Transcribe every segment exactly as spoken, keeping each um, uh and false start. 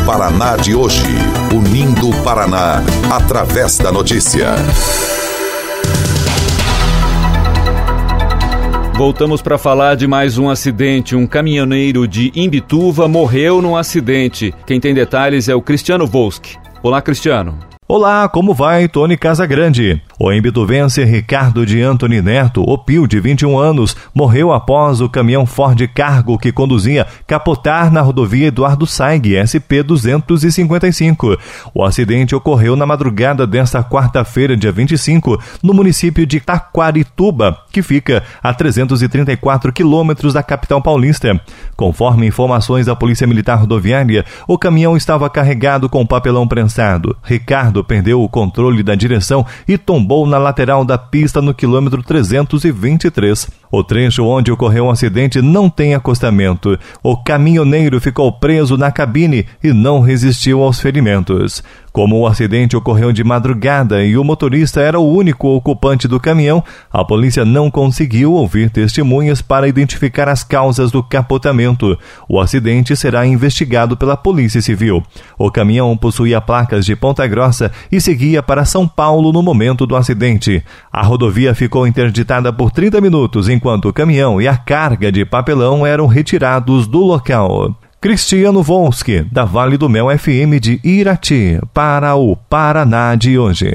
Paraná de hoje. Unindo o Paraná, através da notícia. Voltamos para falar de mais um acidente. Um caminhoneiro de Imbituva morreu num acidente. Quem tem detalhes é o Cristiano Volski. Olá, Cristiano. Olá, como vai? Tony Casagrande. O imbituvense Ricardo de Antony Neto, o Pio, de vinte e um anos, morreu após o caminhão Ford Cargo que conduzia capotar na rodovia Eduardo Saig, S P duzentos e cinquenta e cinco. O acidente ocorreu na madrugada desta quarta-feira, dia vinte e cinco, no município de Taquarituba, que fica a trezentos e trinta e quatro quilômetros da capital paulista. Conforme informações da Polícia Militar Rodoviária, o caminhão estava carregado com papelão prensado. Ricardo perdeu o controle da direção e tombou na lateral da pista no quilômetro trezentos e vinte e três. O trecho onde ocorreu o acidente não tem acostamento. O caminhoneiro ficou preso na cabine e não resistiu aos ferimentos. Como o acidente ocorreu de madrugada e o motorista era o único ocupante do caminhão, a polícia não conseguiu ouvir testemunhas para identificar as causas do capotamento. O acidente será investigado pela Polícia Civil. O caminhão possuía placas de Ponta Grossa e seguia para São Paulo no momento do acidente. A rodovia ficou interditada por trinta minutos, enquanto o caminhão e a carga de papelão eram retirados do local. Cristiano Volski, da Vale do Mel F M de Irati, para o Paraná de hoje.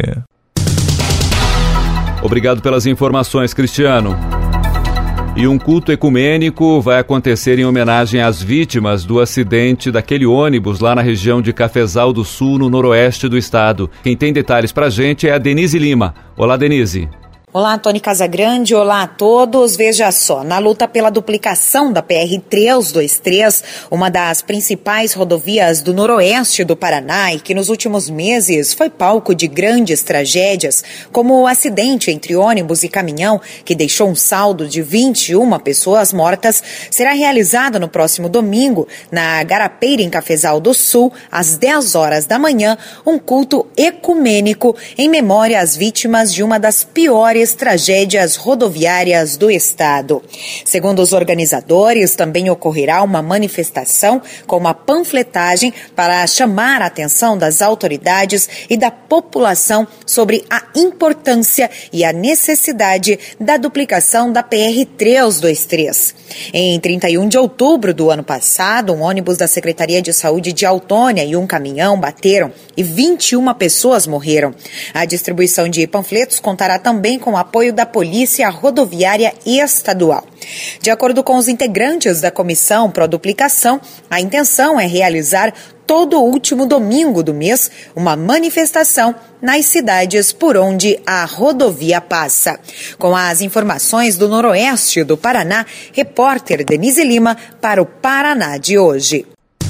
Obrigado pelas informações, Cristiano. E um culto ecumênico vai acontecer em homenagem às vítimas do acidente daquele ônibus lá na região de Cafezal do Sul, no noroeste do estado. Quem tem detalhes pra gente é a Denise Lima. Olá, Denise. Olá, Tony Casagrande, olá a todos. Veja só, na luta pela duplicação da P R trezentos e vinte e três, uma das principais rodovias do noroeste do Paraná e que nos últimos meses foi palco de grandes tragédias, como o acidente entre ônibus e caminhão que deixou um saldo de vinte e uma pessoas mortas, será realizada no próximo domingo, na Garapeira, em Cafezal do Sul, às dez horas da manhã, um culto ecumênico em memória às vítimas de uma das piores tragédias rodoviárias do estado. Segundo os organizadores, também ocorrerá uma manifestação com uma panfletagem para chamar a atenção das autoridades e da população sobre a importância e a necessidade da duplicação da P R trezentos e vinte e três. Em trinta e um de outubro do ano passado, um ônibus da Secretaria de Saúde de Autônia e um caminhão bateram e vinte e uma pessoas morreram. A distribuição de panfletos contará também com o apoio da Polícia Rodoviária Estadual. De acordo com os integrantes da Comissão Pro Duplicação, a intenção é realizar todo o último domingo do mês uma manifestação nas cidades por onde a rodovia passa. Com as informações do noroeste do Paraná, repórter Denise Lima para o Paraná de hoje.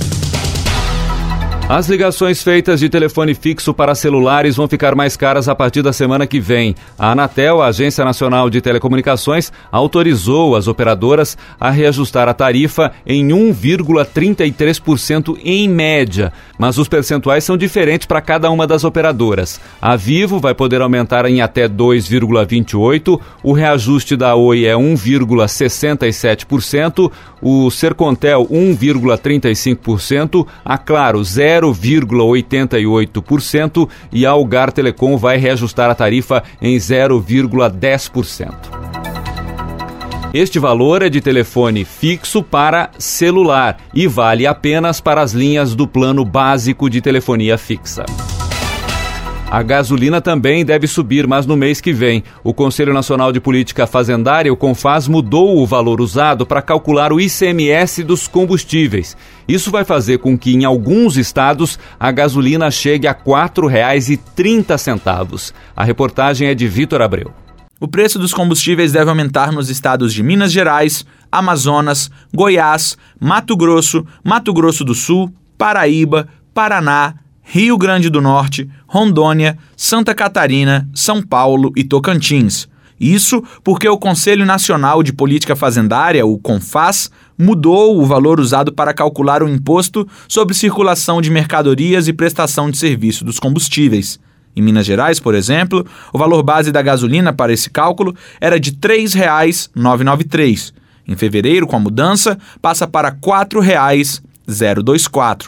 As ligações feitas de telefone fixo para celulares vão ficar mais caras a partir da semana que vem. A Anatel, a Agência Nacional de Telecomunicações, autorizou as operadoras a reajustar a tarifa em um vírgula trinta e três por cento em média, mas os percentuais são diferentes para cada uma das operadoras. A Vivo vai poder aumentar em até dois vírgula vinte e oito por cento, o reajuste da Oi é um vírgula sessenta e sete por cento, o Sercontel um vírgula trinta e cinco por cento, a Claro zero vírgula oitenta e oito por cento e a Algar Telecom vai reajustar a tarifa em zero vírgula dez por cento. Este valor é de telefone fixo para celular e vale apenas para as linhas do plano básico de telefonia fixa. A gasolina também deve subir, mas no mês que vem. O Conselho Nacional de Política Fazendária, o CONFAS, mudou o valor usado para calcular o I C M S dos combustíveis. Isso vai fazer com que, em alguns estados, a gasolina chegue a quatro reais e trinta centavos. A reportagem é de Vitor Abreu. O preço dos combustíveis deve aumentar nos estados de Minas Gerais, Amazonas, Goiás, Mato Grosso, Mato Grosso do Sul, Paraíba, Paraná, Rio Grande do Norte, Rondônia, Santa Catarina, São Paulo e Tocantins. Isso porque o Conselho Nacional de Política Fazendária, o CONFAS, mudou o valor usado para calcular o imposto sobre circulação de mercadorias e prestação de serviço dos combustíveis. Em Minas Gerais, por exemplo, o valor base da gasolina para esse cálculo era de três reais novecentos e noventa e três centavos. Em fevereiro, com a mudança, passa para quatro reais novecentos e vinte e quatro centavos.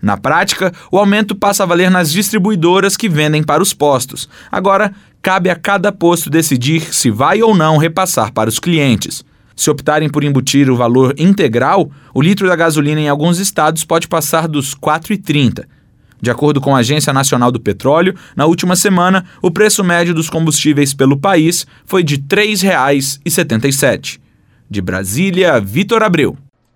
Na prática, o aumento passa a valer nas distribuidoras que vendem para os postos. Agora, cabe a cada posto decidir se vai ou não repassar para os clientes. Se optarem por embutir o valor integral, o litro da gasolina em alguns estados pode passar dos quatro reais e trinta centavos. De acordo com a Agência Nacional do Petróleo, na última semana, o preço médio dos combustíveis pelo país foi de três reais e setenta e sete centavos. De Brasília, Vitor Abreu.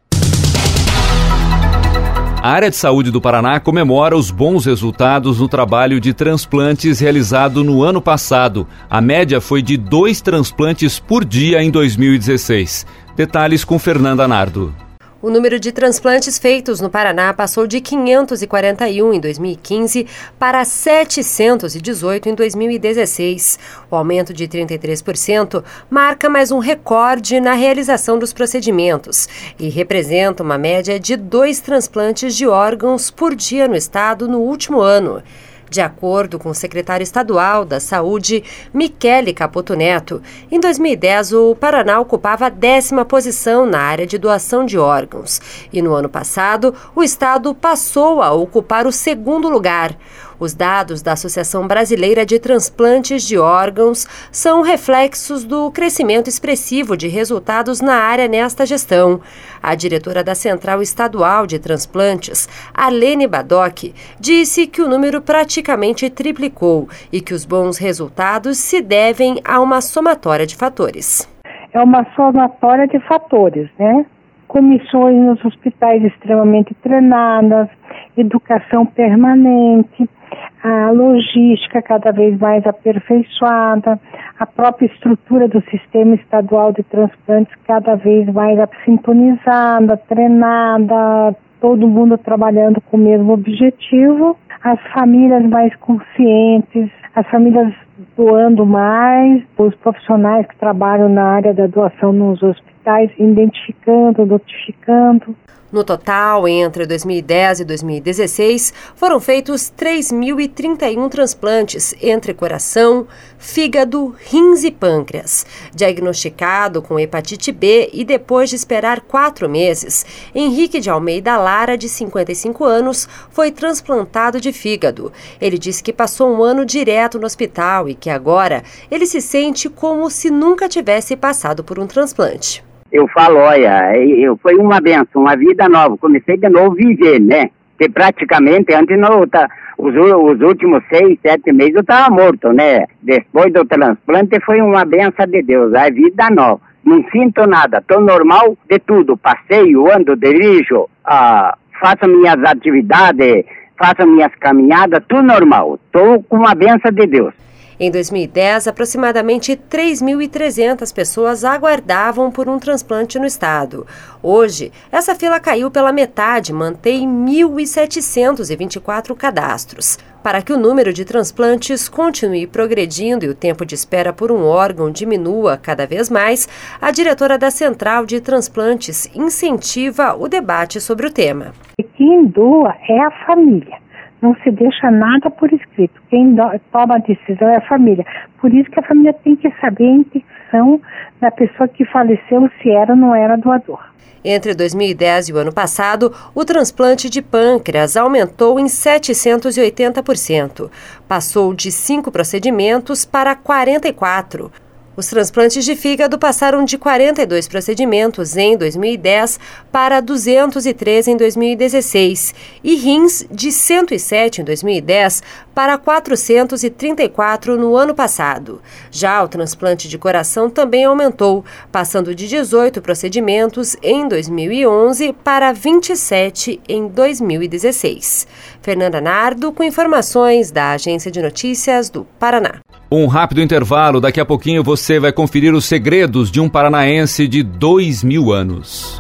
A área de saúde do Paraná comemora os bons resultados no trabalho de transplantes realizado no ano passado. A média foi de dois transplantes por dia em dois mil e dezesseis. Detalhes com Fernanda Nardo. O número de transplantes feitos no Paraná passou de quinhentos e quarenta e um em dois mil e quinze para setecentos e dezoito em dois mil e dezesseis. O aumento de trinta e três por cento marca mais um recorde na realização dos procedimentos e representa uma média de dois transplantes de órgãos por dia no estado no último ano. De acordo com o secretário estadual da Saúde, Michele Capoto Neto, em dois mil e dez o Paraná ocupava a décima posição na área de doação de órgãos e no ano passado o estado passou a ocupar o segundo lugar. Os dados da Associação Brasileira de Transplantes de Órgãos são reflexos do crescimento expressivo de resultados na área nesta gestão. A diretora da Central Estadual de Transplantes, Arlene Badoc, disse que o número praticamente triplicou e que os bons resultados se devem a uma somatória de fatores. É uma somatória de fatores, né? Comissões nos hospitais extremamente treinadas, educação permanente, a logística cada vez mais aperfeiçoada, a própria estrutura do sistema estadual de transplantes cada vez mais sintonizada, treinada, todo mundo trabalhando com o mesmo objetivo, as famílias mais conscientes, as famílias doando mais, os profissionais que trabalham na área da doação nos hospitais, identificando, notificando. No total, entre dois mil e dez e dois mil e dezesseis, foram feitos três mil e trinta e um transplantes entre coração, fígado, rins e pâncreas. Diagnosticado com hepatite B e depois de esperar quatro meses, Henrique de Almeida Lara, de cinquenta e cinco anos, foi transplantado de fígado. Ele disse que passou um ano direto no hospital e que agora ele se sente como se nunca tivesse passado por um transplante. Eu falo, olha, eu, foi uma benção, uma vida nova, comecei de novo a viver, né? Porque praticamente, antes, não, tá, os, os últimos seis, sete meses eu estava morto, né? Depois do transplante foi uma benção de Deus, a vida nova. Não sinto nada, estou normal de tudo, passeio, ando, dirijo, ah, faço minhas atividades, faço minhas caminhadas, tudo normal, estou com uma benção de Deus. Em dois mil e dez, aproximadamente três mil e trezentas pessoas aguardavam por um transplante no estado. Hoje, essa fila caiu pela metade, mantém mil setecentos e vinte e quatro cadastros. Para que o número de transplantes continue progredindo e o tempo de espera por um órgão diminua cada vez mais, a diretora da Central de Transplantes incentiva o debate sobre o tema. Quem doa é a família. Não se deixa nada por escrito. Quem do, toma a decisão é a família. Por isso que a família tem que saber a intenção da pessoa que faleceu, se era ou não era doador. Entre dois mil e dez e o ano passado, o transplante de pâncreas aumentou em setecentos e oitenta por cento. Passou de cinco procedimentos para quarenta e quatro. Os transplantes de fígado passaram de quarenta e dois procedimentos em dois mil e dez para duzentos e três em dois mil e dezesseis e rins de cento e sete em dois mil e dez para quatrocentos e trinta e quatro no ano passado. Já o transplante de coração também aumentou, passando de dezoito procedimentos em dois mil e onze para vinte e sete em dois mil e dezesseis. Fernanda Nardo com informações da Agência de Notícias do Paraná. Um rápido intervalo, daqui a pouquinho você vai conferir os segredos de um paranaense de dois mil anos.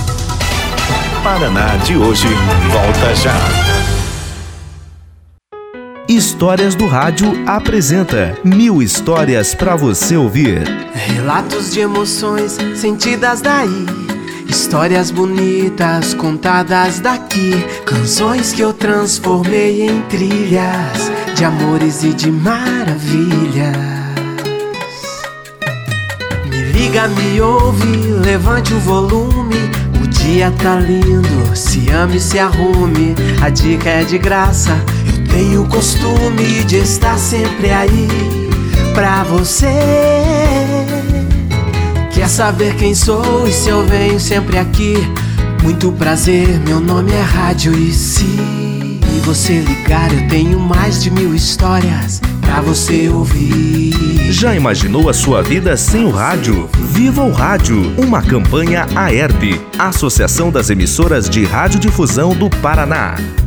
Paraná de hoje, volta já. Histórias do Rádio apresenta Mil Histórias para você ouvir. Relatos de emoções sentidas daí, histórias bonitas contadas daqui, canções que eu transformei em trilhas de amores e de maravilhas. Me liga, me ouve, levante o volume, o dia dia tá lindo, se ame, se arrume, a dica é de graça. Eu tenho o costume de estar sempre aí pra você. Quer saber quem sou e se eu venho sempre aqui? Muito prazer, meu nome é Rádio e se você ligar eu tenho mais de mil histórias pra você ouvir. Já imaginou a sua vida sem o rádio? Viva o Rádio, uma campanha A E R P, Associação das Emissoras de Radiodifusão do Paraná.